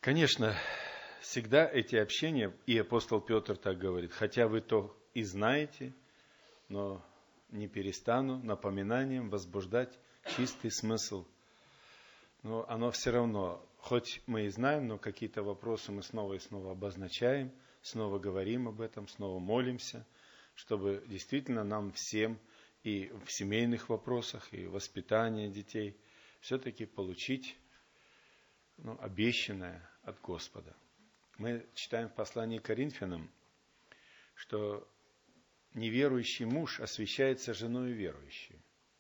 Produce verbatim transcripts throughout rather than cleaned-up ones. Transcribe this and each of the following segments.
Конечно, всегда эти общения, и апостол Петр так говорит, хотя вы то и знаете, но не перестану напоминанием возбуждать чистый смысл. Но оно все равно, хоть мы и знаем, но какие-то вопросы мы снова и снова обозначаем, снова говорим об этом, снова молимся, чтобы действительно нам всем и в семейных вопросах, и в воспитании детей все-таки получить ну, обещанное от Господа. Мы читаем в послании к Коринфянам, что неверующий муж освящается женой верующей.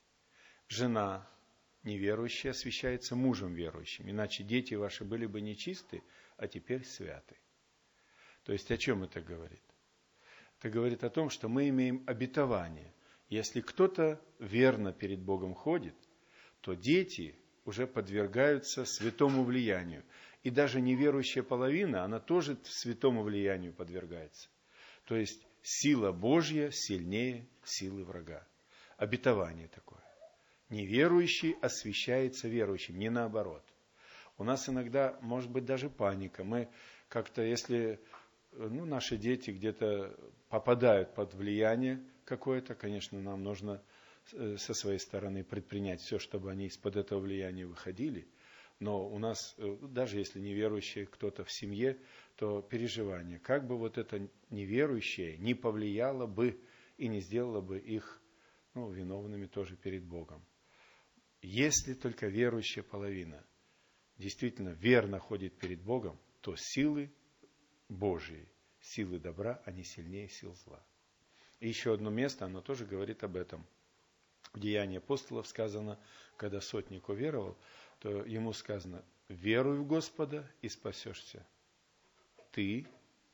Жена неверующая освящается мужем верующим. Иначе дети ваши были бы нечисты, а теперь святы. То есть о чем это говорит? Это говорит о том, что мы имеем обетование. Если кто-то верно перед Богом ходит, то дети уже подвергаются святому влиянию. И даже неверующая половина, она тоже святому влиянию подвергается. То есть сила Божья сильнее силы врага. Обетование такое. Неверующий освящается верующим, не наоборот. У нас иногда может быть даже паника. Мы как-то, если ну, наши дети где-то попадают под влияние какое-то, конечно, нам нужно со своей стороны предпринять все, чтобы они из-под этого влияния выходили. Но у нас, даже если неверующий кто-то в семье, то переживание, как бы вот это неверующее не повлияло бы и не сделало бы их ну, виновными тоже перед Богом. Если только верующая половина действительно верно ходит перед Богом, то силы Божьи, силы добра, они сильнее сил зла. И еще одно место, оно тоже говорит об этом. В Деянии апостолов сказано, когда сотник уверовал, то ему сказано: веруй в Господа и спасешься ты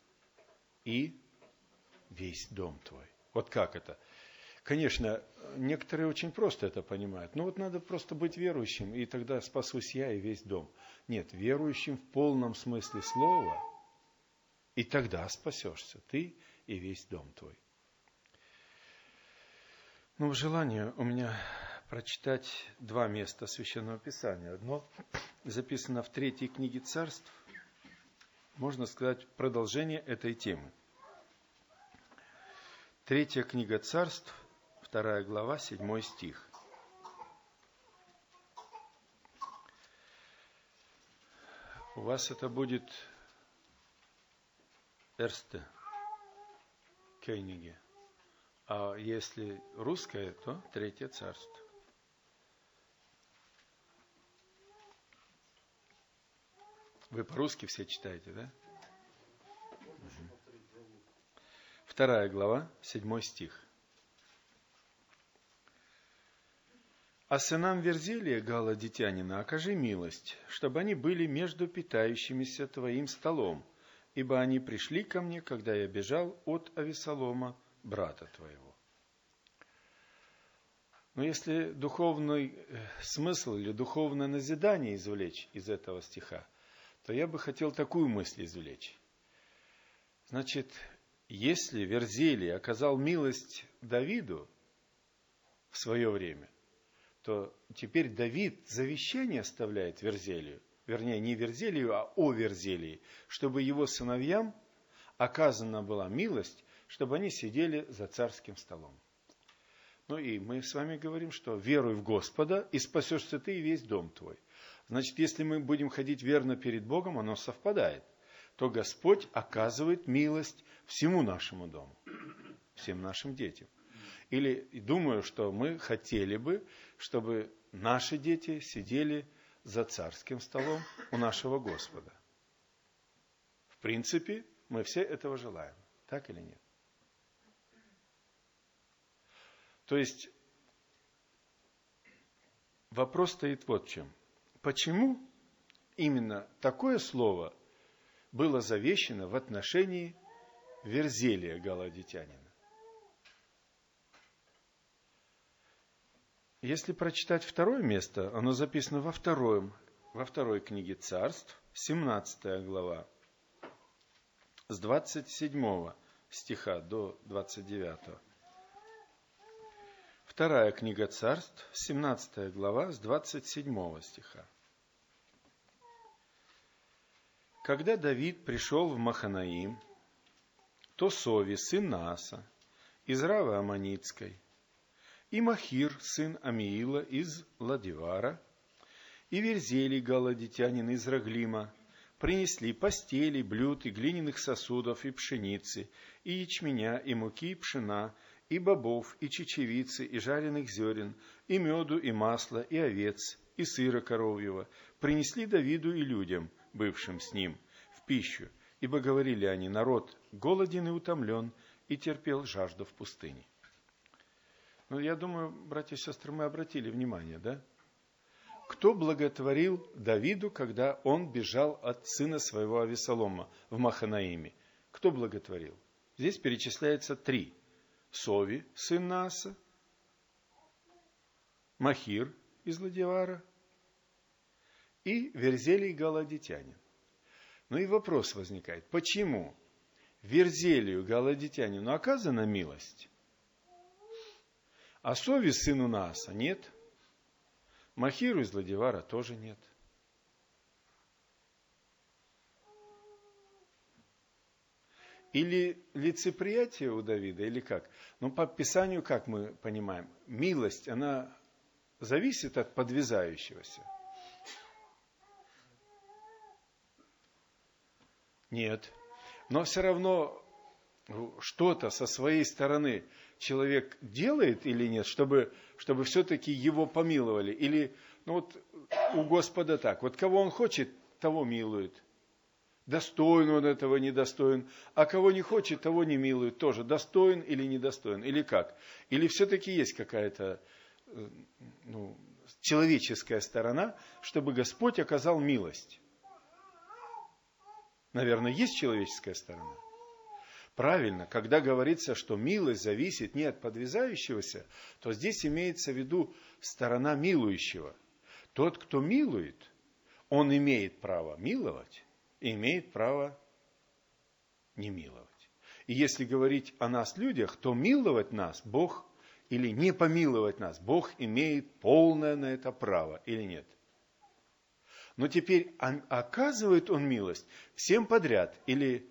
и весь дом твой. Вот как это? Конечно, некоторые очень просто это понимают. Ну вот надо просто быть верующим, и тогда спасусь я и весь дом. Нет, верующим в полном смысле слова, и тогда спасешься ты и весь дом твой. Ну, желание у меня прочитать два места Священного Писания. Одно записано в третьей книге Царств, можно сказать, продолжение этой темы. Третья книга Царств, вторая глава, седьмой стих. У вас это будет Эрсте Кёниге. А если русское, то Третье царство. Вы по-русски все читаете, да? Угу. Вторая глава, седьмой стих. «А сынам Верзилия, Гала Дитянина, окажи милость, чтобы они были между питающимися твоим столом, ибо они пришли ко мне, когда я бежал от Авесолома, брата твоего». Но если духовный смысл или духовное назидание извлечь из этого стиха, то я бы хотел такую мысль извлечь. Значит, если Верзилий оказал милость Давиду в свое время, то теперь Давид завещание оставляет Верзилию, вернее, не Верзилию, а о Верзилии, чтобы его сыновьям оказана была милость, чтобы они сидели за царским столом. Ну и мы с вами говорим, что веруй в Господа, и спасешься ты и весь дом твой. Значит, если мы будем ходить верно перед Богом, оно совпадает, то Господь оказывает милость всему нашему дому, всем нашим детям. Или думаю, что мы хотели бы, чтобы наши дети сидели за царским столом у нашего Господа. В принципе, мы все этого желаем, так или нет? То есть, вопрос стоит вот в чем. Почему именно такое слово было завещено в отношении Верзилия Галаадитянина? Если прочитать второе место, оно записано во, втором, во второй книге Царств, семнадцатая глава, с двадцать седьмого стиха до двадцать девятого. Вторая книга Царств, семнадцатая глава, с двадцать седьмого стиха. Когда Давид пришел в Маханаим, то Сови, сын Нааса, из Равы Аммонитской, и Махир, сын Амиила, из Ладивара, и Верзелий, галадитянин, из Раглима, принесли постели, блюд и глиняных сосудов, и пшеницы, и ячменя, и муки, и пшена, и бобов, и чечевицы, и жареных зерен, и меду, и масла, и овец, и сыра коровьего, принесли Давиду и людям, бывшим с ним, в пищу, ибо говорили они: народ голоден и утомлен, и терпел жажду в пустыне. Ну, я думаю, братья и сестры, мы обратили внимание, да? Кто благотворил Давиду, когда он бежал от сына своего Авесолома в Маханаиме? Кто благотворил? Здесь перечисляется три. Сови, сын Нааса, Махир из Ладивара и Верзелий галадитянин. Ну и вопрос возникает, почему Верзелию галадитянину оказана милость, а Сови, сыну Нааса, нет? Махиру из Ладивара тоже нет. Или лицеприятие у Давида, или как? Ну, по Писанию, как мы понимаем, милость, она зависит от подвязающегося. Нет. Но все равно что-то со своей стороны человек делает или нет, чтобы, чтобы все-таки его помиловали. Или, ну вот у Господа так, вот кого он хочет, того милует. Достоин он этого, недостоин. А кого не хочет, того не милует тоже. Достоин или недостоин. Или как? Или все-таки есть какая-то ну, человеческая сторона, чтобы Господь оказал милость. Наверное, есть человеческая сторона. Правильно, когда говорится, что милость зависит не от подвязающегося, то здесь имеется в виду сторона милующего. Тот, кто милует, он имеет право миловать и имеет право не миловать. И если говорить о нас, людях, то миловать нас Бог или не помиловать нас Бог имеет полное на это право или нет. Но теперь оказывает он милость всем подряд или...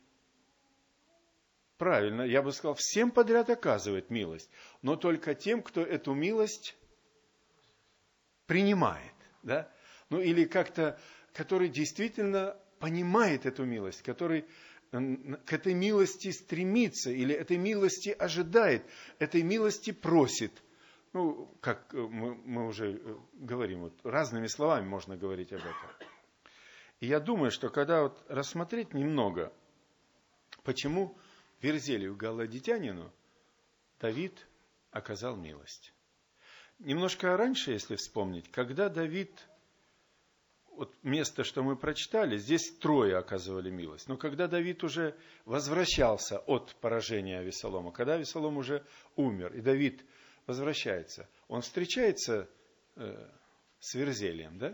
Правильно, я бы сказал, всем подряд оказывает милость, но только тем, кто эту милость принимает, да? Ну или как-то, который действительно понимает эту милость, который к этой милости стремится или этой милости ожидает, этой милости просит. Ну, как мы, мы уже говорим, вот разными словами можно говорить об этом. И я думаю, что когда вот рассмотреть немного, почему Верзелию галладитянину Давид оказал милость. Немножко раньше, если вспомнить, когда Давид, вот место, что мы прочитали, здесь трое оказывали милость. Но когда Давид уже возвращался от поражения Авесолома, когда Авесолом уже умер, и Давид возвращается, он встречается э, с Верзелием, да?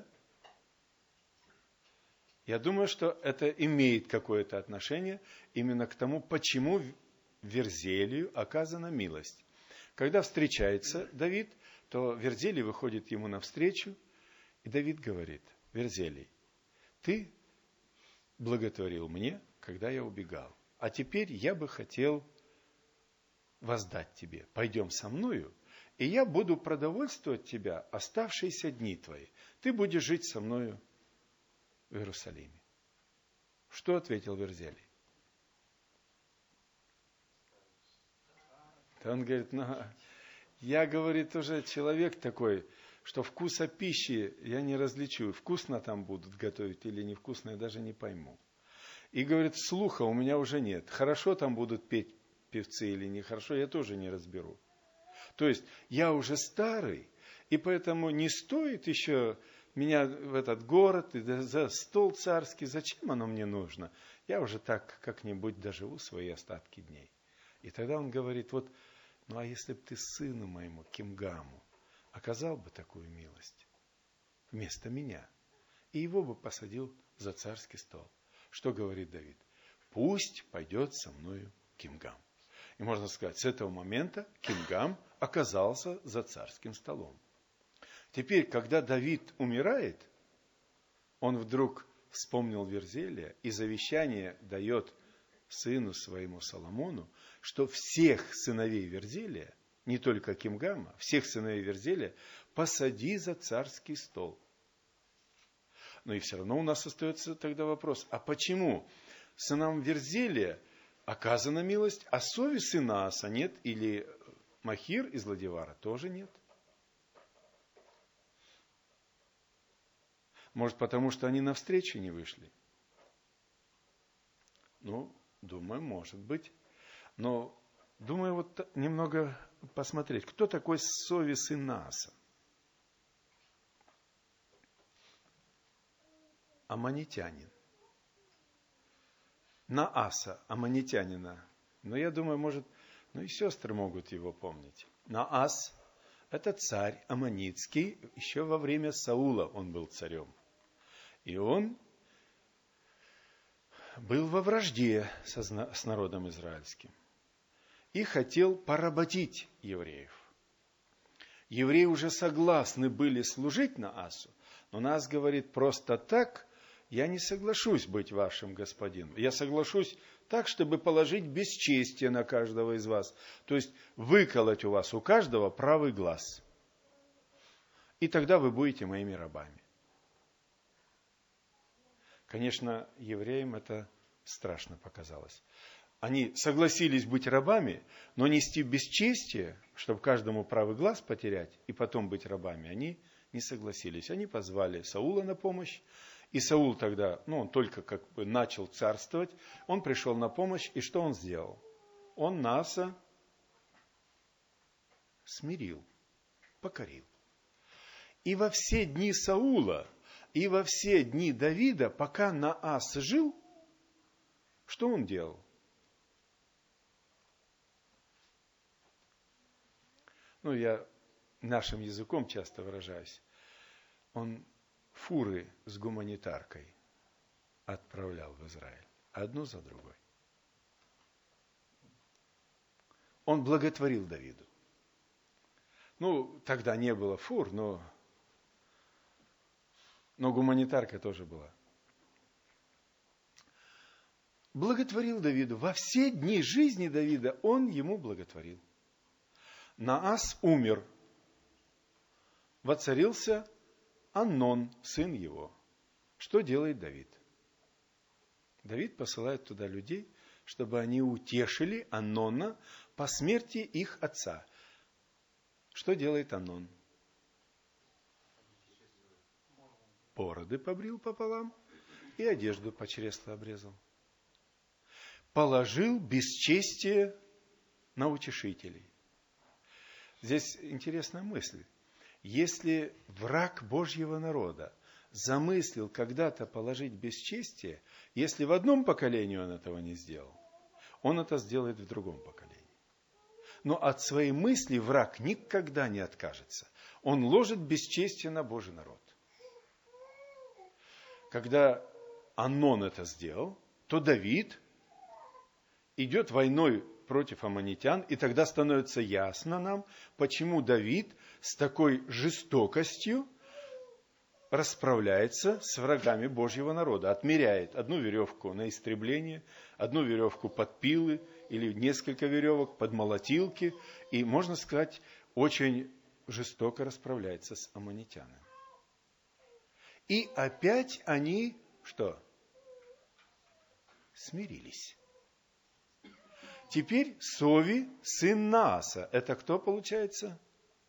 Я думаю, что это имеет какое-то отношение именно к тому, почему Верзелию оказана милость. Когда встречается Давид, то Верзелий выходит ему навстречу, и Давид говорит: Верзелий, ты благотворил мне, когда я убегал, а теперь я бы хотел воздать тебе. Пойдем со мною, и я буду продовольствовать тебя оставшиеся дни твои. Ты будешь жить со мною в Иерусалиме. Что ответил Верзелий? То он говорит: ну, я, говорит, уже человек такой, что вкуса пищи я не различу. Вкусно там будут готовить или невкусно, я даже не пойму. И говорит, слуха у меня уже нет. Хорошо там будут петь певцы или нехорошо, я тоже не разберу. То есть я уже старый, и поэтому не стоит еще меня в этот город, и за стол царский, зачем оно мне нужно? Я уже так как-нибудь доживу свои остатки дней. И тогда он говорит, вот, ну а если бы ты сыну моему, Кимгаму, оказал бы такую милость вместо меня, и его бы посадил за царский стол. Что говорит Давид? Пусть пойдет со мною Кимгам. И можно сказать, с этого момента Кимгам оказался за царским столом. Теперь, когда Давид умирает, он вдруг вспомнил Верзелия и завещание дает сыну своему Соломону, что всех сыновей Верзелия, не только Кимгама, всех сыновей Верзелия посади за царский стол. Но и все равно у нас остается тогда вопрос, а почему сынам Верзелия оказана милость, а Сови сына Аса нет, или Махир из Ладивара тоже нет? Может, потому что они навстречу не вышли? Ну, думаю, может быть. Но, думаю, вот немного посмотреть, кто такой Сови сын Аса? Аммонитянин. Нааса, аммонитянина. Но я думаю, может, ну и сестры могут его помнить. Наас – это царь аммонитский, еще во время Саула он был царем. И он был во вражде с народом израильским и хотел поработить евреев. Евреи уже согласны были служить Наасу, но Наас говорит, просто так я не соглашусь быть вашим господином. Я соглашусь так, чтобы положить бесчестие на каждого из вас. То есть выколоть у вас у каждого правый глаз. И тогда вы будете моими рабами. Конечно, евреям это страшно показалось. Они согласились быть рабами, но нести бесчестие, чтобы каждому правый глаз потерять и потом быть рабами, они не согласились. Они позвали Саула на помощь. И Саул тогда, ну, он только как бы начал царствовать, он пришел на помощь, и что он сделал? Он Нааса смирил, покорил. И во все дни Саула, и во все дни Давида, пока Наас жил, что он делал? Ну, я нашим языком часто выражаюсь. Он фуры с гуманитаркой отправлял в Израиль, одну за другой. Он благотворил Давиду. Ну, тогда не было фур, но, но гуманитарка тоже была. Благотворил Давиду. Во все дни жизни Давида он ему благотворил. Наас умер. Воцарился Амнон, сын его. Что делает Давид? Давид посылает туда людей, чтобы они утешили Амнона по смерти их отца. Что делает Амнон? Бороды побрил пополам и одежду по чреслу обрезал. Положил бесчестие на утешителей. Здесь интересная мысль. Если враг Божьего народа замыслил когда-то положить бесчестие, если в одном поколении он этого не сделал, он это сделает в другом поколении. Но от своей мысли враг никогда не откажется. Он ложит бесчестие на Божий народ. Когда Амнон это сделал, то Давид идет войной против аммонитян, и тогда становится ясно нам, почему Давид с такой жестокостью расправляется с врагами Божьего народа. Отмеряет одну веревку на истребление, одну веревку под пилы, или несколько веревок под молотилки, и, можно сказать, очень жестоко расправляется с аммонитянами. И опять они, что? Смирились. Теперь Сови, сын Нааса. Это кто получается?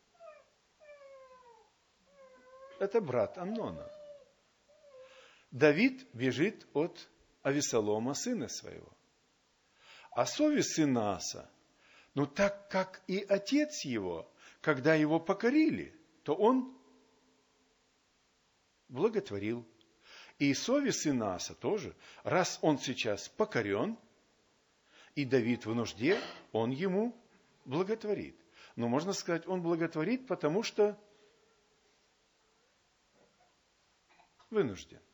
Это брат Амнона. Давид бежит от Авесолома, сына своего. А Сови, сын Нааса, ну так как и отец его, когда его покорили, то он благотворил. И Сови, сын Нааса, тоже, раз он сейчас покорен, и Давид в нужде, он ему благотворит. Но можно сказать, он благотворит, потому что вынужден.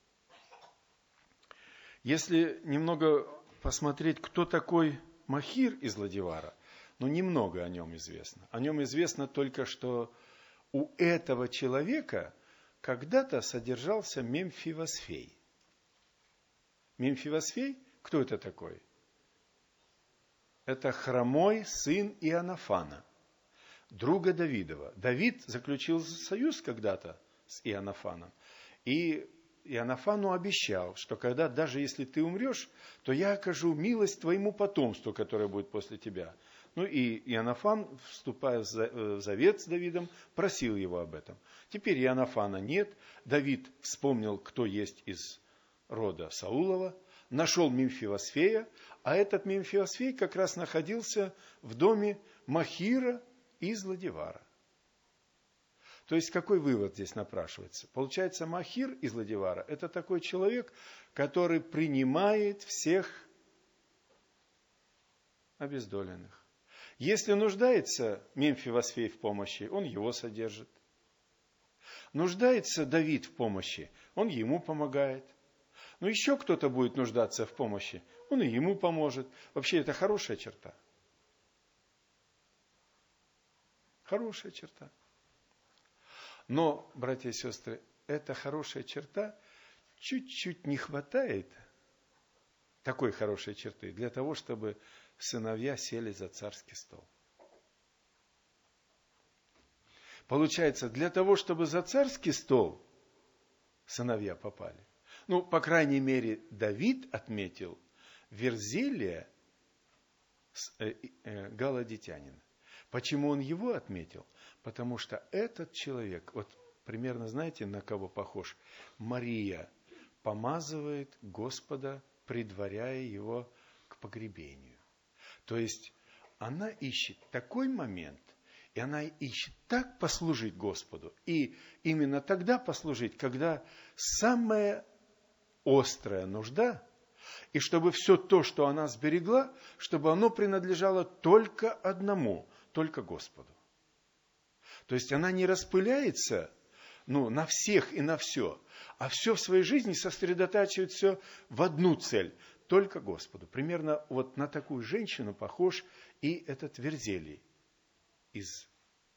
Если немного посмотреть, кто такой Махир из Ладивара, ну, немного о нем известно. О нем известно только, что у этого человека когда-то содержался Мемфивосфей. Мемфивосфей, кто это такой? Это хромой сын Иоаннафана, друга Давидова. Давид заключил союз когда-то с Иоаннафаном. И Иоаннафану обещал, что когда, даже если ты умрешь, то я окажу милость твоему потомству, которое будет после тебя. Ну и Иоаннафан, вступая в завет с Давидом, просил его об этом. Теперь Иоаннафана нет. Давид вспомнил, кто есть из рода Саулова, нашел Мемфивосфея, а этот Мемфивосфей как раз находился в доме Махира из Лодевара. То есть, какой вывод здесь напрашивается? Получается, Махир из Лодевара – это такой человек, который принимает всех обездоленных. Если нуждается Мемфивосфей в помощи, он его содержит. Нуждается Давид в помощи, он ему помогает. Но еще кто-то будет нуждаться в помощи, он и ему поможет. Вообще, это хорошая черта. Хорошая черта. Но, братья и сестры, эта хорошая черта чуть-чуть не хватает такой хорошей черты для того, чтобы сыновья сели за царский стол. Получается, для того, чтобы за царский стол сыновья попали, ну, по крайней мере, Давид отметил Верзелия э, э, галадитянина. Почему он его отметил? Потому что этот человек, вот примерно знаете, на кого похож? Мария помазывает Господа, предваряя его к погребению. То есть она ищет такой момент, и она ищет так послужить Господу, и именно тогда послужить, когда самая острая нужда, и чтобы все то, что она сберегла, чтобы оно принадлежало только одному, только Господу. То есть она не распыляется ну, на всех и на все, а все в своей жизни сосредотачивает все в одну цель, только Господу. Примерно вот на такую женщину похож и этот Верзелий из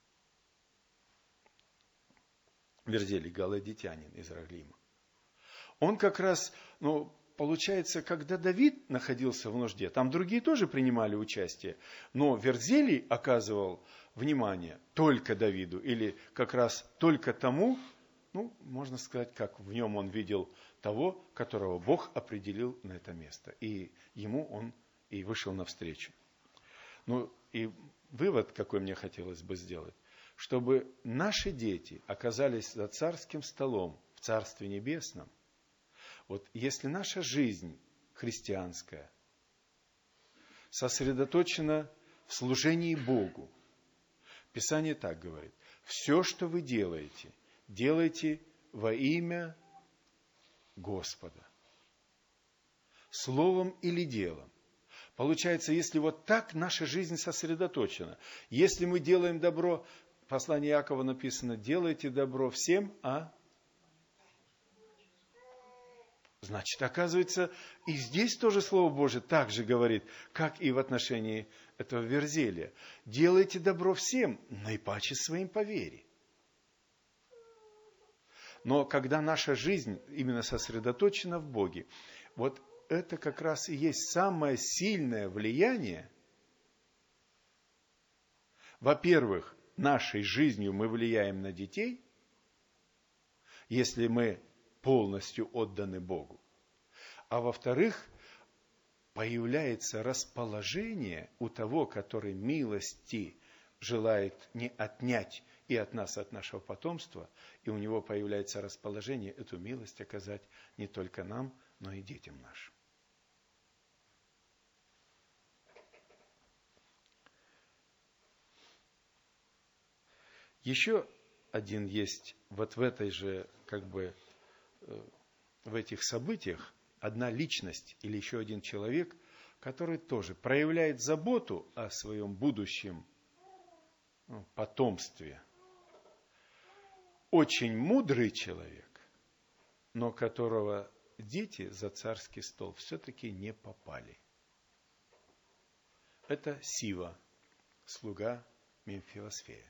Верзелий, галадитянин из Раглима. Он как раз, ну, получается, когда Давид находился в нужде, там другие тоже принимали участие, но Верзелий оказывал внимание только Давиду, или как раз только тому, ну, можно сказать, как в нем он видел того, которого Бог определил на это место. И ему он и вышел навстречу. Ну, и вывод, какой мне хотелось бы сделать, чтобы наши дети оказались за царским столом в Царстве Небесном. Вот если наша жизнь христианская сосредоточена в служении Богу, Писание так говорит: все, что вы делаете, делайте во имя Господа. Словом или делом. Получается, если вот так наша жизнь сосредоточена, если мы делаем добро, в послании Иакова написано: делайте добро всем, а... Значит, оказывается, и здесь тоже Слово Божие так же говорит, как и в отношении этого Верзелия. Делайте добро всем, наипаче своим по вере. Но когда наша жизнь именно сосредоточена в Боге, вот это как раз и есть самое сильное влияние. Во-первых, нашей жизнью мы влияем на детей, если мы полностью отданы Богу. А во-вторых, появляется расположение у того, который милости желает не отнять и от нас, от нашего потомства, и у него появляется расположение эту милость оказать не только нам, но и детям нашим. Еще один есть вот в этой же, как бы, в этих событиях одна личность или еще один человек, который тоже проявляет заботу о своем будущем ну, потомстве. Очень мудрый человек, но которого дети за царский стол все-таки не попали. Это Сива, слуга Мемфивосфея.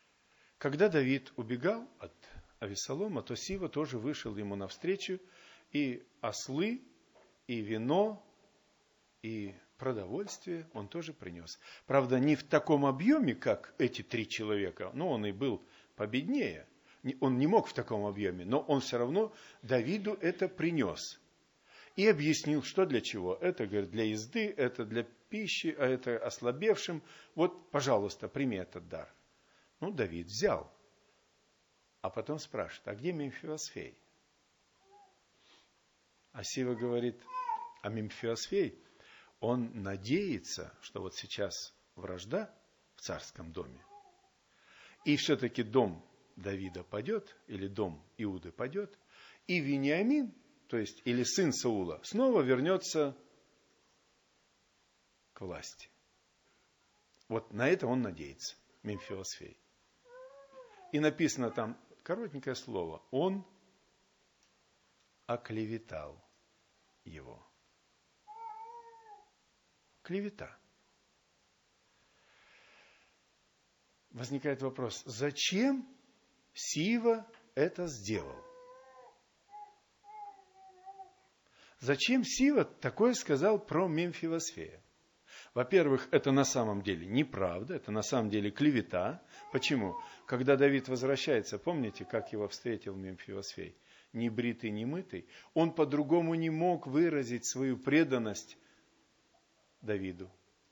Когда Давид убегал от Авессалома, то Сива тоже вышел ему навстречу И ослы, и вино, и продовольствие он тоже принес. Правда, не в таком объеме, как эти три человека, но он и был победнее. Он не мог в таком объеме, но он все равно Давиду это принес. И объяснил, что для чего. Это, говорит, для езды, это для пищи, а это ослабевшим. Вот, пожалуйста, прими этот дар. Ну, Давид взял. А потом спрашивает, а где Мемфивосфей? А Сива говорит, а Мемфивосфей, он надеется, что вот сейчас вражда в царском доме, и все-таки дом Давида падет, или дом Иуды падет, и Вениамин, то есть, или сын Саула, снова вернется к власти. Вот на это он надеется, Мемфивосфей. И написано там коротенькое слово, он оклеветал его. Клевета. Возникает вопрос, зачем Сива это сделал? Зачем Сива такое сказал про Мемфивосфея? Во-первых, это на самом деле неправда, это на самом деле клевета. Почему? Когда Давид возвращается, помните, как его встретил Мемфивосфей? Не бритый, не мытый. Он по-другому не мог выразить свою преданность Давиду.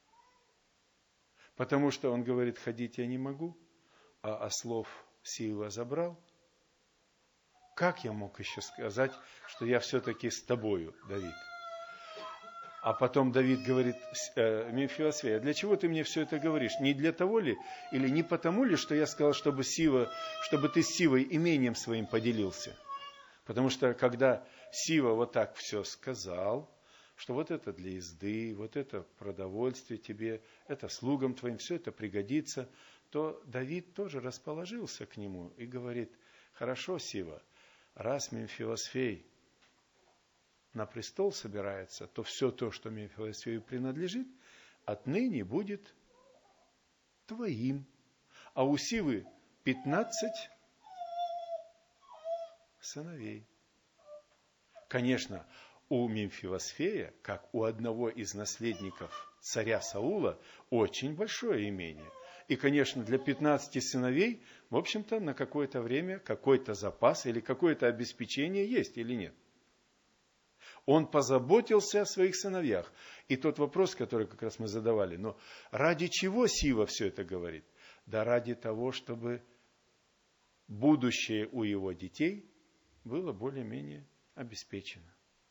Потому что он говорит, ходить я не могу, а ослов Сива забрал. Как я мог еще сказать, что я все-таки с тобою, Давид? А потом Давид говорит э, Мемфивосфею, а для чего ты мне все это говоришь? Не для того ли, или не потому ли, что я сказал, чтобы, Сива, чтобы ты с Сивой имением своим поделился? Потому что когда Сива вот так все сказал, что вот это для езды, вот это продовольствие тебе, это слугам твоим, все это пригодится, то Давид тоже расположился к нему и говорит, хорошо, Сива, раз Мемфивосфей на престол собирается, то все то, что Мемфивосфею принадлежит, отныне будет твоим. А у Сивы пятнадцать сыновей. Конечно, у Мемфивосфея, как у одного из наследников царя Саула, очень большое имение. И, конечно, для пятнадцати сыновей, в общем-то, на какое-то время какой-то запас или какое-то обеспечение есть или нет. Он позаботился о своих сыновьях. И тот вопрос, который как раз мы задавали, но ради чего Сива все это говорит? Да ради того, чтобы будущее у его детей было более-менее обеспечено.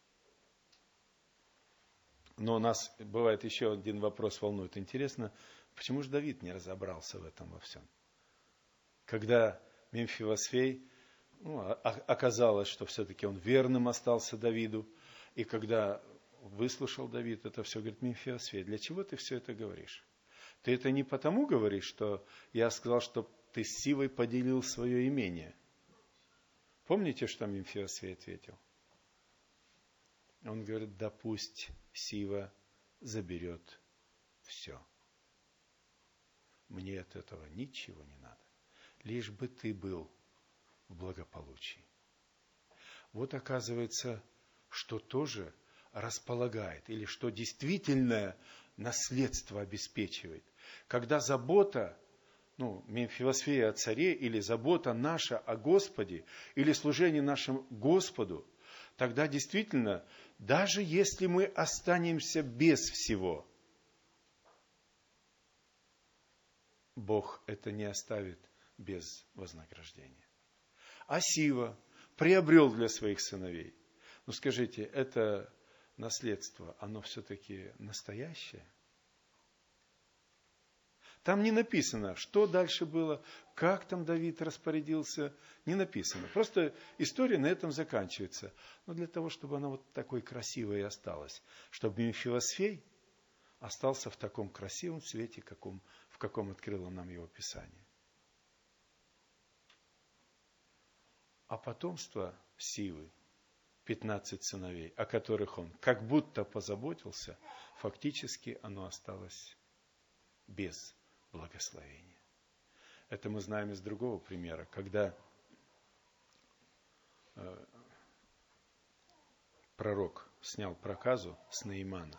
Но у нас бывает еще один вопрос волнует. Интересно, почему же Давид не разобрался в этом во всем? Когда Мемфивосфей, ну, оказалось, что все-таки он верным остался Давиду, и когда выслушал Давид это все, говорит, Мемфивосфей, для чего ты все это говоришь? Ты это не потому говоришь, что я сказал, что ты с Сивой поделил свое имение. Помните, что Мемфивосфей ответил? Он говорит, да пусть Сива заберет все. Мне от этого ничего не надо. Лишь бы ты был в благополучии. Вот оказывается, что тоже располагает, или что действительное наследство обеспечивает. Когда забота, ну, Мемфивосфея о царе, или забота наша о Господе, или служение нашему Господу, тогда действительно, даже если мы останемся без всего, Бог это не оставит без вознаграждения. А Сива приобрел для своих сыновей. Ну скажите, это наследство, оно все-таки настоящее? Там не написано, что дальше было, как там Давид распорядился, не написано. Просто история на этом заканчивается. Но для того, чтобы она вот такой красивой и осталась, чтобы Мемфивосфей остался в таком красивом свете, каком, в каком открыло нам его Писание. А потомство Сивы, пятнадцать сыновей, о которых он как будто позаботился, фактически оно осталось без благословения. Это мы знаем из другого примера, когда пророк снял проказу с Наимана.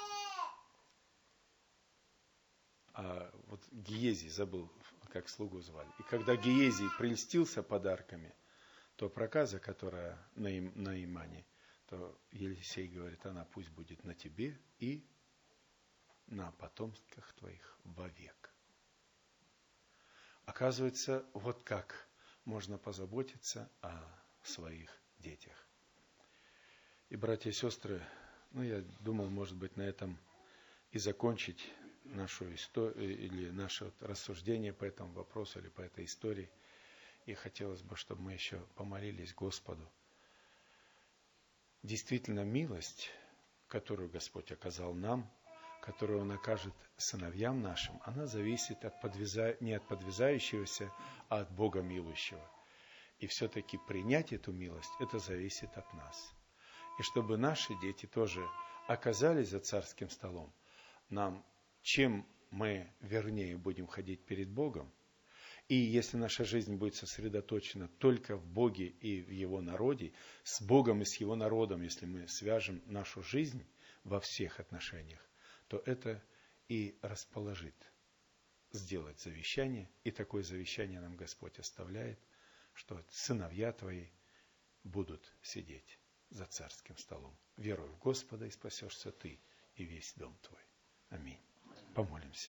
А вот Гиези, забыл, как слугу звали. И когда Гиези прельстился подарками, то проказа, которая на, им, на Имане, то Елисей говорит, она пусть будет на тебе и на потомках твоих вовек. Оказывается, вот как можно позаботиться о своих детях. И, братья и сестры, ну, я думал, может быть, на этом и закончить нашу историю или наше рассуждение по этому вопросу или по этой истории. И хотелось бы, чтобы мы еще помолились Господу. Действительно, милость, которую Господь оказал нам, которую Он окажет сыновьям нашим, она зависит от подвяза... не от подвязающегося, а от Бога милующего. И все-таки принять эту милость, это зависит от нас. И чтобы наши дети тоже оказались за царским столом, нам, чем мы вернее будем ходить перед Богом, и если наша жизнь будет сосредоточена только в Боге и в Его народе, с Богом и с Его народом, если мы свяжем нашу жизнь во всех отношениях, то это и расположит сделать завещание. И такое завещание нам Господь оставляет, что сыновья твои будут сидеть за царским столом. Веруй в Господа, и спасешься ты и весь дом твой. Аминь. Помолимся.